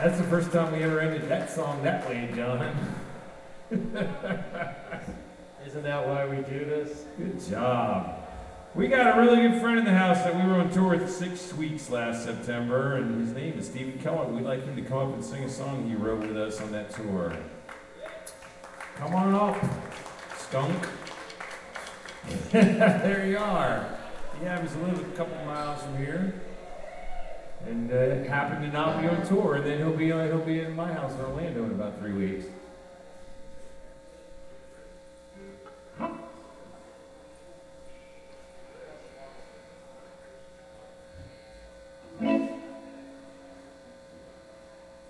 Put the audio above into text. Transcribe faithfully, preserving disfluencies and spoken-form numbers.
That's the first time we ever ended that song that way, John. Isn't that why we do this? Good job. We got a really good friend in the house that we were on tour with six weeks last September, and his name is Stephen Keller. We'd like him to come up and sing a song he wrote with us on that tour. Come on up, skunk. There you are. Yeah, he's a little a couple miles from here, and uh, happened to not be on tour. And then he'll be on, he'll be in my house in Orlando in about three weeks.